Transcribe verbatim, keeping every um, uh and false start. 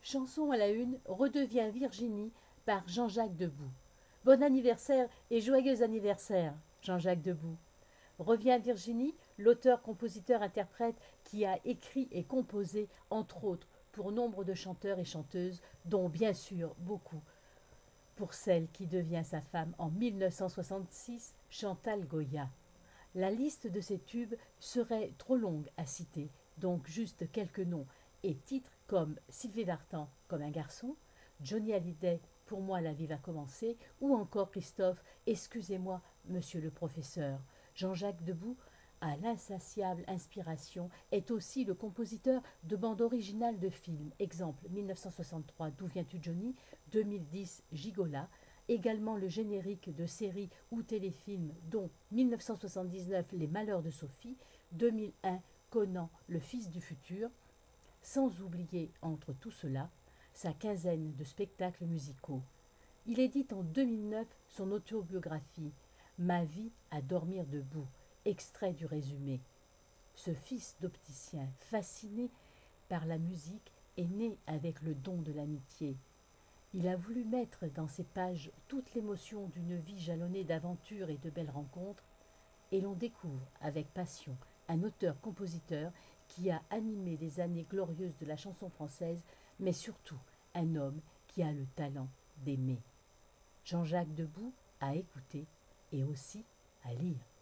Chanson à la une redevient Virginie par Jean-Jacques Debout. Bon anniversaire et joyeux anniversaire, Jean-Jacques Debout. Revient Virginie, l'auteur-compositeur-interprète qui a écrit et composé, entre autres, pour nombre de chanteurs et chanteuses, dont bien sûr beaucoup pour celle qui devient sa femme en mille neuf cent soixante-six, Chantal Goya. La liste de ces tubes serait trop longue à citer, donc juste quelques noms et titres comme Sylvie Vartan comme un garçon, Johnny Hallyday Pour moi la vie va commencer, ou encore Christophe Excusez-moi monsieur le professeur. Jean-Jacques Debout, à l'insatiable inspiration, est aussi le compositeur de bandes originales de films. Exemple mille neuf cent soixante-trois D'où viens-tu Johnny, deux mille dix Gigola, également le générique de séries ou téléfilms dont mille neuf cent soixante-dix-neuf Les Malheurs de Sophie, deux mille un Conan, le fils du futur, sans oublier entre tout cela sa quinzaine de spectacles musicaux. Il édite en deux mille neuf son autobiographie Ma vie à dormir debout, extrait du résumé. Ce fils d'opticien fasciné par la musique est né avec le don de l'amitié. Il a voulu mettre dans ses pages toute l'émotion d'une vie jalonnée d'aventures et de belles rencontres, et l'on découvre avec passion un auteur-compositeur qui a animé les années glorieuses de la chanson française, mais surtout un homme qui a le talent d'aimer. Jean-Jacques Debout à écouter et aussi à lire.